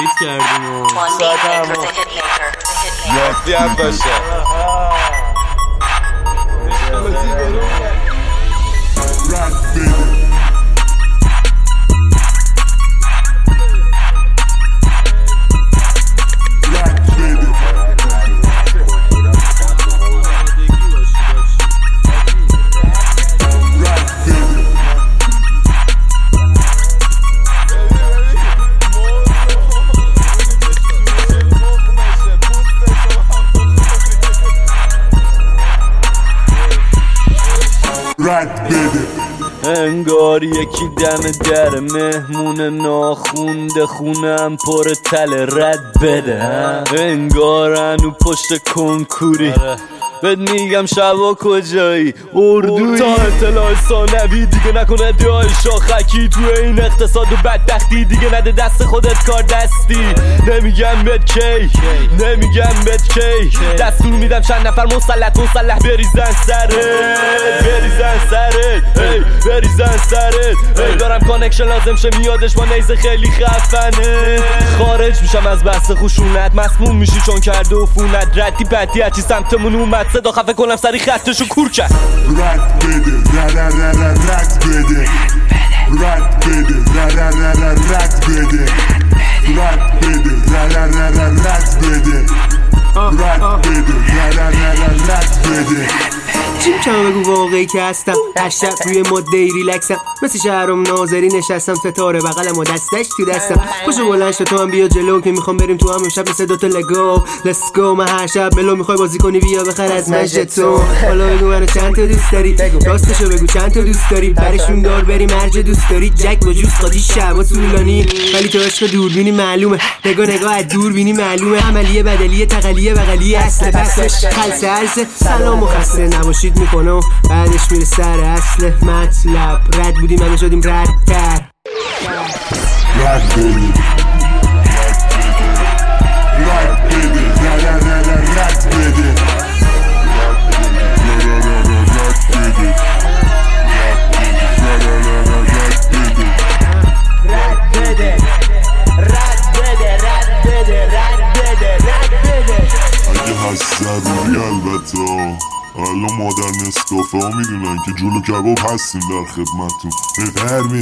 تولید کردیم و یافتی هم باشه انگار یکی دم در مهمون ناخونده خونم پر تل رد بده انگار هنو پشت کنکوری بهت میگم شبا کجایی اردوی تا اطلاع ثانوی دیگه نکنه دیای شاخکی تو این اقتصاد و بدبختی دیگه نده دست خودت کار دستی نمیگم بهت کی نمیگم بهت کی دستور میدم چند نفر مسلح بریزن سرت بریزن سرت دارم کانکشن لازم شه میادش با نیزه خیلی خفنه خارج میشم از بحث خشونت مسموم میشی چون کرده عفونت ردی بدی هرچی سمتمون اومد صدا خفه کنم سری خطشو کور کرد رد بده رد بده رد بده رد بده رد بده رد بده رد بده چیم کم بگو واقعی که هستم هشتب روی ماده ریلکسم مثل شهرام ناظری نشستم ستاره بغلم و دستش تو دستم خوشو بلند شد تو هم بیا جلو که میخوام بریم تو هم امشب مثل دوتا لگو لتس گو من هر شب ملو میخوای بازی کنی بیا بخر از مجدتون حالا بگو منو چند تا دوست داری راستشو بگو چند تا دوست داری برشون دار بری مرج دوست داری جک با جوز قاطی شبا طولانی ولی تو عشق دوربینی معلومه نگاه از دور بینی معلومه عملیه بدلیه تقلیه بغلیه اصل پسش خلص عرصه سلام و خسته نباشید میکنه و بعدش میره سر اصل مطلب رد بودیم همه شدیم ردتر رد بده رد بده رد بده ضروری البته الان مادر نسکافه ها میدونن که جلو کباب هستیم در خدمتون بفرمید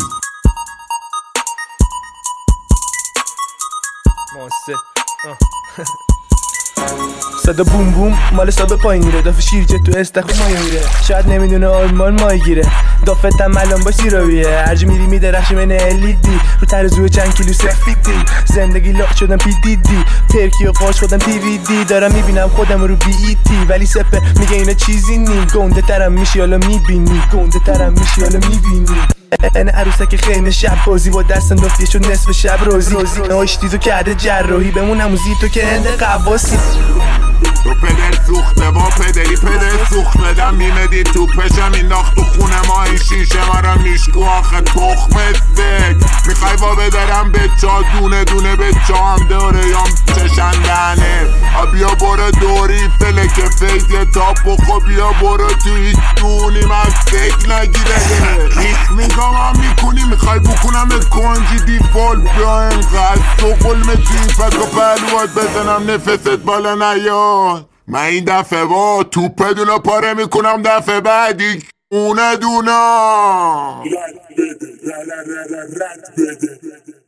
صدا بوم بوم مال سابه پای میره دافه شیرجه تو استخو مایه میره شاید نمیدونه آلمان مای گیره دافت هم الان با سیراویه هرجی میری میدرخشی من الیدی رو ترزوه چند کیلو سفیدی زندگی لاخ شدم پی دی دی ترکی و قاش خودم تی وی دی دارم میبینم خودم رو بی ای تی ولی سپه میگه اینا چیزی نی گنده ترم میشی حالا میبینی گنده ترم میشی حالا میبینی این عروسک خیلی شب بازی با دست انداختی شد نصف شب روزی ناشتیزو کرده جراحی بمونم موزی تو که هنده قواسی تو پدر سوخته با پدری پدر سوخته دم میمدی تو پشم این ناخت تو خونه ما این شیشه ما را میشکو آخه تخم زک میخوای با بدرم به چا دونه دونه به چا هم داره یام چشندنه بیا برو دوری فلک فیض تا بخو بیا برو تو هیچ دونی من فکر نگیره ریخ میگم هم میکنی میخوای بکنم کنجی دیفال بیا انقدر تو قلمه توی فک و پهلوات بزنم نفست بالا نیاد من این دفعه با توپه دونا پاره میکنم دفعه بعدی اونه دونا رد بده رد بده